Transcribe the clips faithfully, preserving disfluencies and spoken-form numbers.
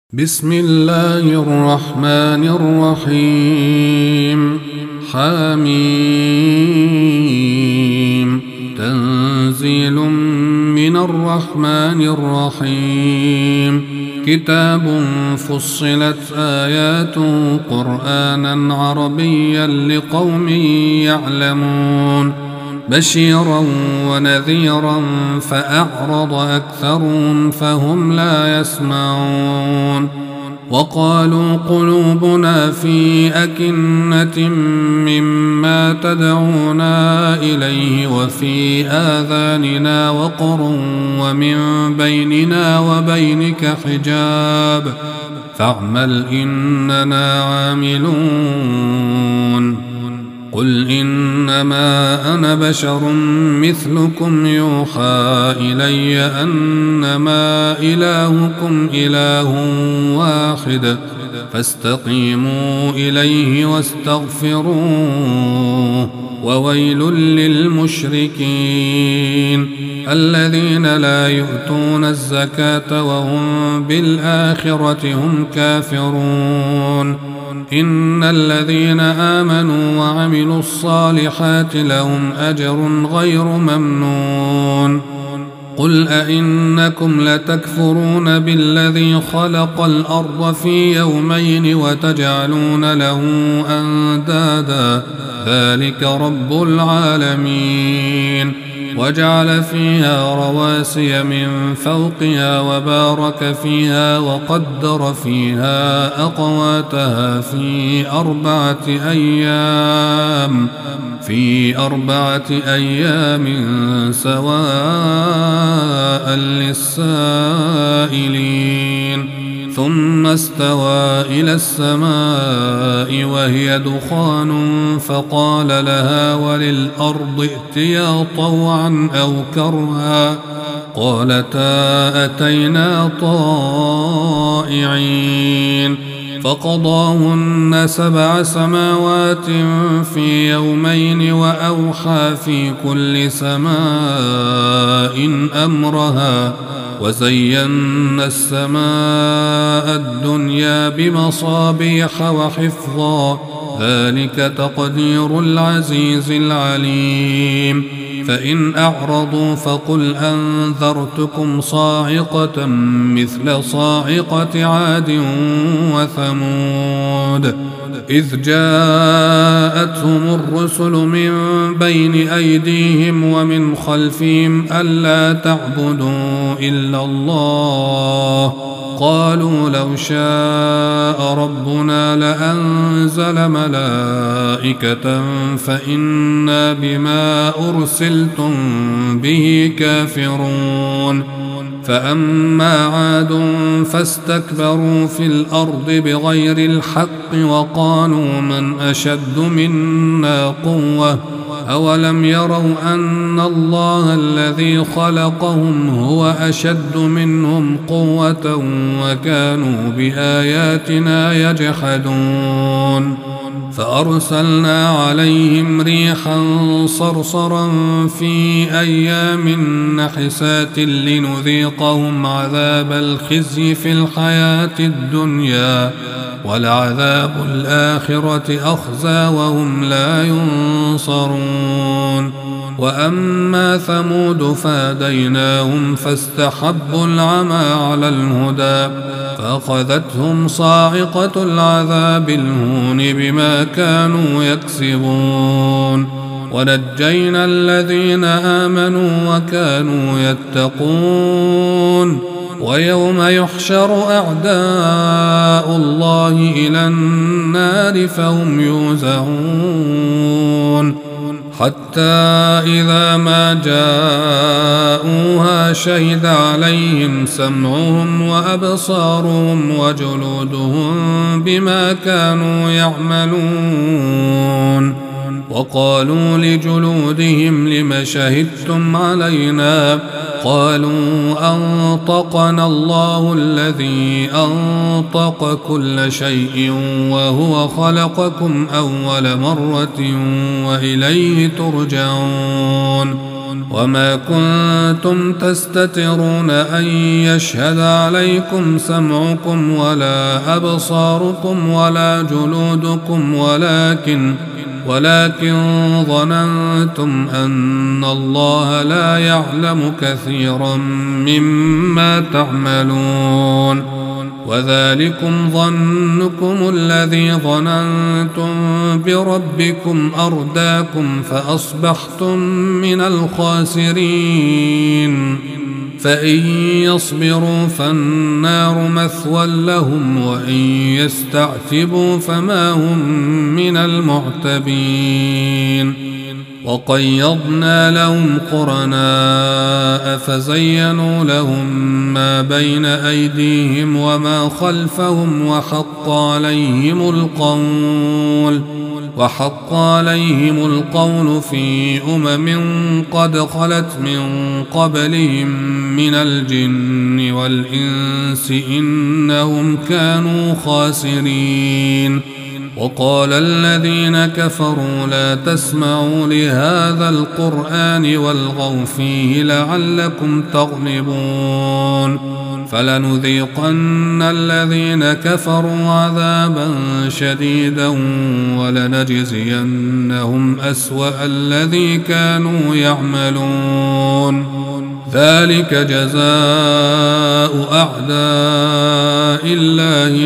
بسم الله الرحمن الرحيم. حميم. تنزيل من الرحمن الرحيم. كتاب فصلت آياته قرآنا عربيا لقوم يعلمون بشيرا ونذيرا فأعرض أكثرهم فهم لا يسمعون. وقالوا قلوبنا في أكنة مما تدعونا إليه وفي آذاننا وقر ومن بيننا وبينك حجاب فاعمل إننا عاملون. قل إنما أنا بشر مثلكم يوحى إلي أنما إلهكم إله واحد فاستقيموا إليه واستغفروه. وويل للمشركين الذين لا يؤتون الزكاة وهم بالآخرة هم كافرون. إن الذين آمنوا وعملوا الصالحات لهم أجر غير ممنون. قل أئنكم لتكفرون بالذي خلق الأرض في يومين وتجعلون له أندادا ذلك رب العالمين. وجعل فيها رواسي من فوقها وبارك فيها وقدر فيها أقواتها في أربعة أيام في أربعة أيام سواء للسائلين. ثم استوى إلى السماء وهي دخان فقال لها وللأرض ائتيا طوعا أو كرها قالتا أتينا طائعين. فقضاهن سبع سماوات في يومين وأوحى في كل سماء أمرها وزينا السماء الدنيا بمصابيح وحفظا ذلك تقدير العزيز العليم. فإن أعرضوا فقل أنذرتكم صاعقة مثل صاعقة عاد وثمود إذ جاءتهم الرسل من بين أيديهم ومن خلفهم ألا تعبدوا إلا الله قالوا لو شاء ربنا لأنزل ملائكة فإنا بما أرسلتم به كافرون. فأما عاد فاستكبروا في الأرض بغير الحق وقالوا من أشد منا قوة أولم يروا أن الله الذي خلقهم هو أشد منهم قوة وكانوا بآياتنا يجحدون. فأرسلنا عليهم ريحا صرصرا في أيام نحسات لنذيقهم عذاب الخزي في الحياة الدنيا ولعذاب الآخرة أخزى وهم لا ينصرون. وأما ثمود فهديناهم فاستحبوا العمى على الهدى فأخذتهم صاعقة العذاب الهون بما كانوا يكسبون. ونجينا الذين آمنوا وكانوا يتقون. ويوم يحشر أعداء الله إلى النار فهم يوزعون حتى إذا ما جاءوها شهد عليهم سمعهم وأبصارهم وجلودهم بما كانوا يعملون. وقالوا لجلودهم لم شهدتم علينا قالوا أنطقنا الله الذي أنطق كل شيء وهو خلقكم أول مرة وإليه ترجعون. وما كنتم تستترون أن يشهد عليكم سمعكم ولا أبصاركم ولا جلودكم ولكن ولكن ظننتم أن الله لا يعلم كثيرا مما تعملون وذلكم ظنكم الذي ظننتم بربكم أرداكم فأصبحتم من الخاسرين فإن يصبروا فالنار مثوى لهم وإن يستعتبوا فما هم من المعتبين وقيضنا لهم قرناء فزينوا لهم ما بين أيديهم وما خلفهم وحق عليهم القول وحق عليهم القول في أمم قد خلت من قبلهم من الجن والإنس إنهم كانوا خاسرين وقال الذين كفروا لا تسمعوا لهذا القرآن والغوا فيه لعلكم تغلبون فلنذيقن الذين كفروا عذابا شديدا ولنجزينهم أسوأ الذي كانوا يعملون ذلك جزاء أعداء الله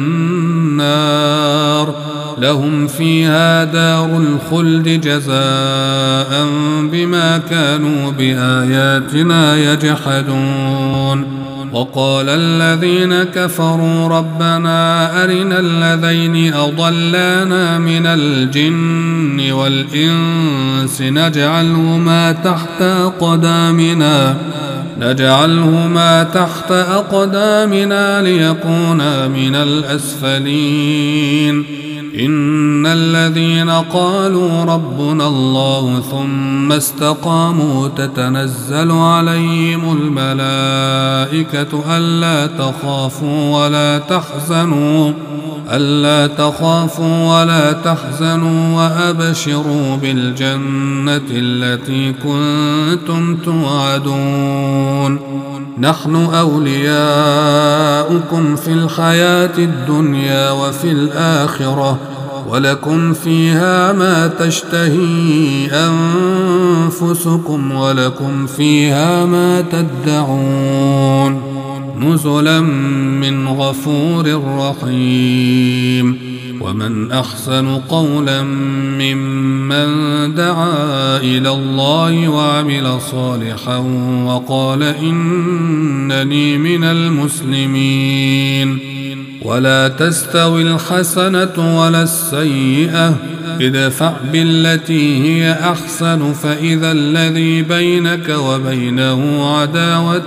النار لهم فيها دار الخلد جزاء بما كانوا بآياتنا يجحدون وقال الذين كفروا ربنا أرنا الذين أضلانا من الجن والإنس نجعلهما تحت أقدامنا نجعلهما تحت أقدامنا ليكونا من الأسفلين إن الذين قالوا ربنا الله ثم استقاموا تتنزل عليهم الملائكة ألا تخافوا ولا تحزنوا ألا تخافوا ولا تحزنوا وأبشروا بالجنة التي كنتم توعدون نحن أولياؤكم في الحياة الدنيا وفي الآخرة ولكم فيها ما تشتهي أنفسكم ولكم فيها ما تدعون نزلا من غفور رحيم ومن أحسن قولا ممن دعا إلى الله وعمل صالحا وقال إنني من المسلمين ولا تستوي الحسنة ولا السيئة ادفع بالتي هي أحسن فإذا الذي بينك وبينه عداوة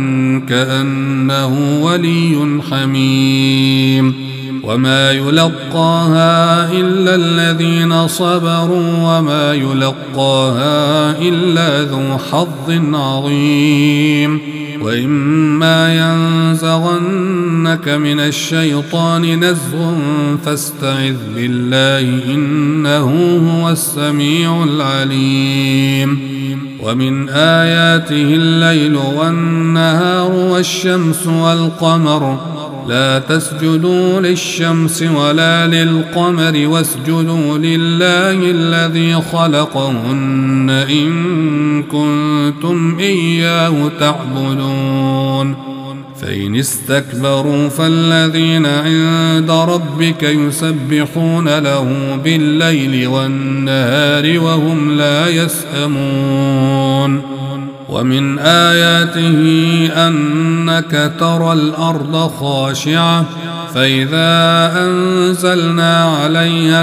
كأنه ولي حميم وما يلقاها إلا الذين صبروا وما يلقاها إلا ذو حظ عظيم وإما ينزغنك من الشيطان نزغ فاستعذ بالله إنه هو السميع العليم ومن آياته الليل والنهار والشمس والقمر لا تسجدوا للشمس ولا للقمر واسجدوا لله الذي خلقهن إن كنتم إياه تعبدون فإن استكبروا فالذين عند ربك يسبحون له بالليل والنهار وهم لا يسأمون ومن آياته أنك ترى الأرض خاشعة فإذا أنزلنا عليها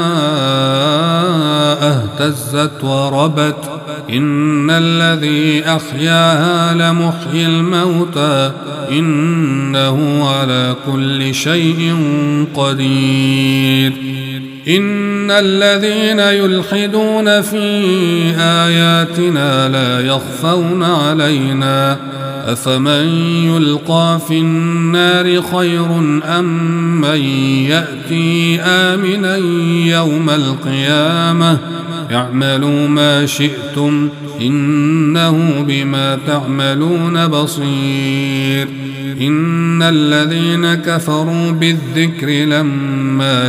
الماء اهتزت وربت إن الذي أحياها لمحيي الموتى إنه على كل شيء قدير إن الذين يلحدون في آياتنا لا يخفون علينا أفمن يلقى في النار خير أم من يأتي آمنا يوم القيامة اعملوا ما شئتم إنه بما تعملون بصير. إن الذين كفروا بالذكر لما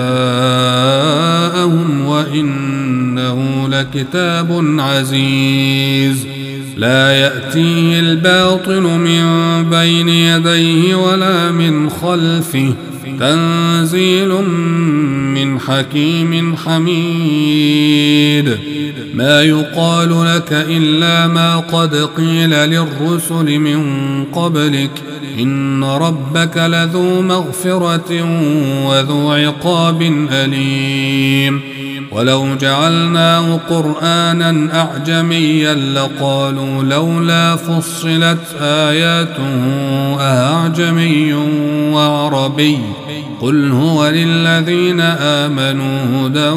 جاءهم وإنه لكتاب عزيز لا يأتيه الباطل من بين يديه ولا من خلفه تنزيل من حكيم حميد. ما يقال لك إلا ما قد قيل للرسل من قبلك إن ربك لذو مغفرة وذو عقاب أليم. ولو جعلناه قرآنا أعجميا لقالوا لولا فصلت آياته أعجمي وعربي قل هو للذين آمنوا هدى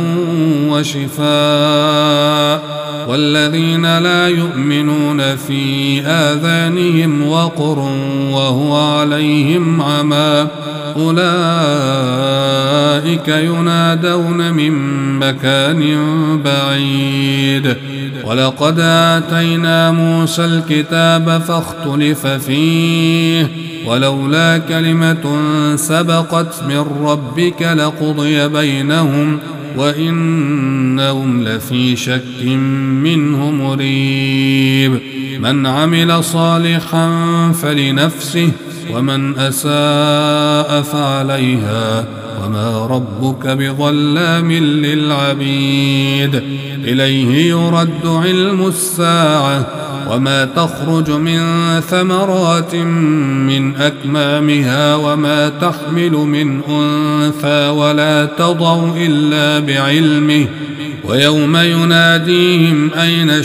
وشفاء والذين لا يؤمنون في آذانهم وقر وهو عليهم عمى أولئك ينادون من مكان بعيد. ولقد آتينا موسى الكتاب فاختلف فيه ولولا كلمة سبقت من ربك لقضي بينهم وإنهم لفي شك منه مريب. من عمل صالحا فلنفسه ومن أساء فعليها وما ربك بظلام للعبيد. إليه يرد علم الساعة وما تخرج من ثمرات من أكمامها وما تحمل من أنثى ولا تضع إلا بعلمه ويوم يناديهم أين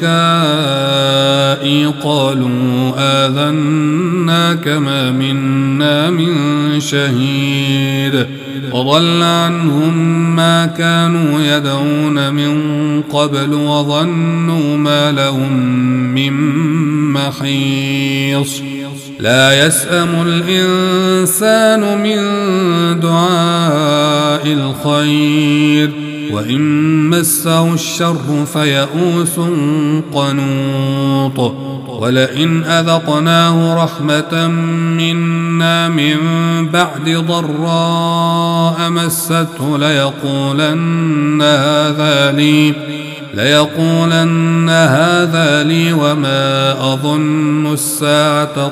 شركائي قالوا آذناك ما منا من شهيد وضل عنهم ما كانوا يدعون من قبل وظنوا ما لهم من محيص. لا يسأم الإنسان من دعاء الخير وإن مسه الشر فيئوس قنوط. ولئن أذقناه رحمة منا من بعد ضراء مسته ليقولن هذا لي ليقولن هذا لي وما أظن الساعة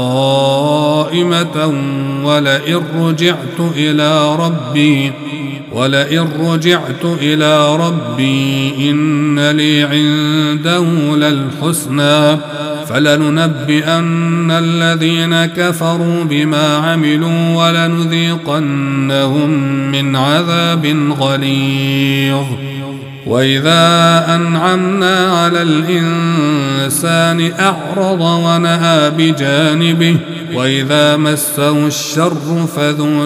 قائمة ولئن رجعت إلى ربي ولئن رجعت إلى ربي إن لي عنده للحسنى فلننبئن الذين كفروا بما عملوا ولنذيقنهم من عذاب غليظ. وإذا أنعمنا على الإنسان أعرض ونأى بجانبه وإذا مسه الشر فذو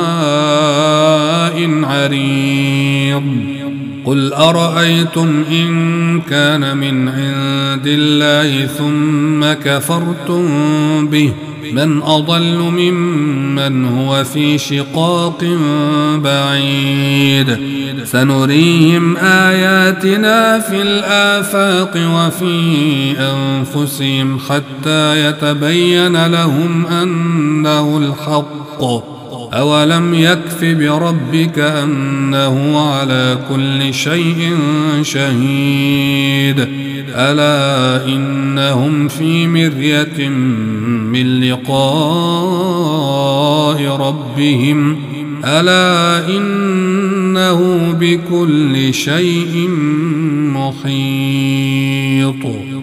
دعاء عريض. قل أرأيتم إن كان من عند الله ثم كفرتم به من أضل ممن هو في شقاق بعيد. سنريهم آياتنا في الآفاق وفي أنفسهم حتى يتبين لهم أنه الحق. أولم يكف بربك أنه على كل شيء شهيد. ألا إنهم في مرية من لقاء ربهم ألا إنه بكل شيء محيط.